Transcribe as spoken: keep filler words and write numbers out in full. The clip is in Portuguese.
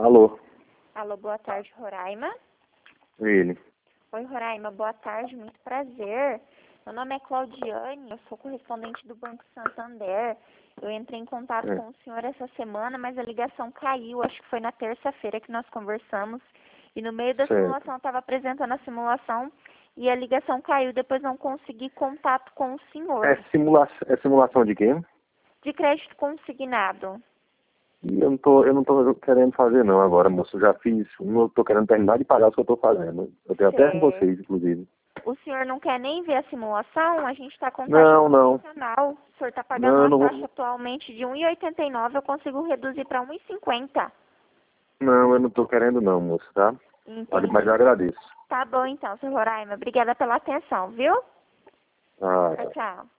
Alô? Alô, boa tarde, Roraima. Ele. Oi, Roraima, boa tarde, muito prazer. Meu nome é Claudiane, eu sou correspondente do Banco Santander. Eu entrei em contato É. com o senhor essa semana, mas a ligação caiu, acho que foi na terça-feira que nós conversamos. E no meio da Certo. simulação, eu estava apresentando a simulação e a ligação caiu, depois não consegui contato com o senhor. É, simula é simulação de quê? De crédito consignado. E eu não tô, eu não tô querendo fazer não agora, moço. Eu já fiz, eu tô querendo terminar de pagar o que eu tô fazendo. Eu tenho até com Certo. vocês, inclusive. O senhor não quer nem ver a simulação? A gente está com taxa Não, não. promocional. O senhor está pagando Não, eu uma não taxa vou. atualmente de um real e oitenta e nove centavos, eu consigo reduzir para um real e cinquenta centavos. Não, eu não tô querendo não, moço, tá? Olha, mas eu Entendi. agradeço. Tá bom então, senhor Roraima. Obrigada pela atenção, viu? Ah, Tchau, tchau.